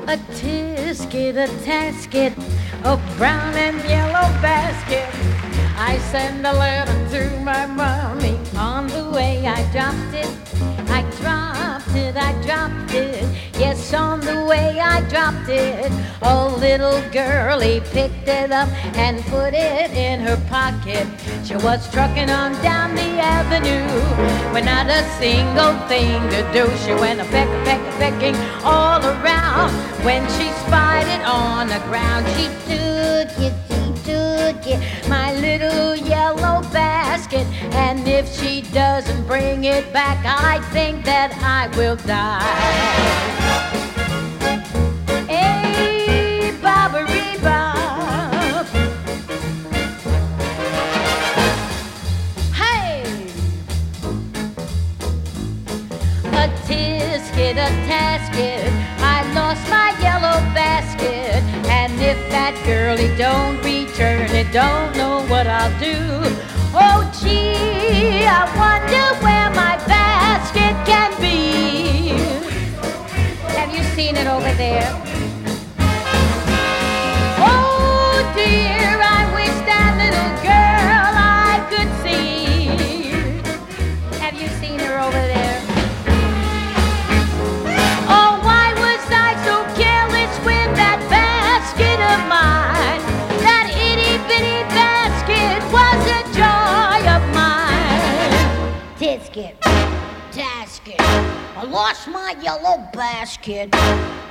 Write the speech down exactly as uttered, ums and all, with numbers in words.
A tisket, a tasket, a brown and yellow basket. I send a letter to my mommy. On the way I dropped it, I dropped it, I dropped it. Yes, on the way I dropped it. A little girlie picked it up and put it in her pocket. She was trucking on down the avenue with not a single thing to do. She went a peck, a peck, a pecking all around. When she spied it on the ground, she took it, she took it, my little yellow basket. And if she doesn't bring it back, I think that I will die. Hey, Bobbery-Bob. Hey! A tisket, a tasket, I lost my yellow basket. And if that girlie don't return it, don't know what I'll do. Oh gee, I wonder where my basket can be. Have you seen it over there? Oh dear, I wish that little girl I could see. Have you seen her over there? Oh, why was I so careless with that basket of mine? That itty bitty basket was a joy of mine. Tisket, tasket, I lost my yellow basket.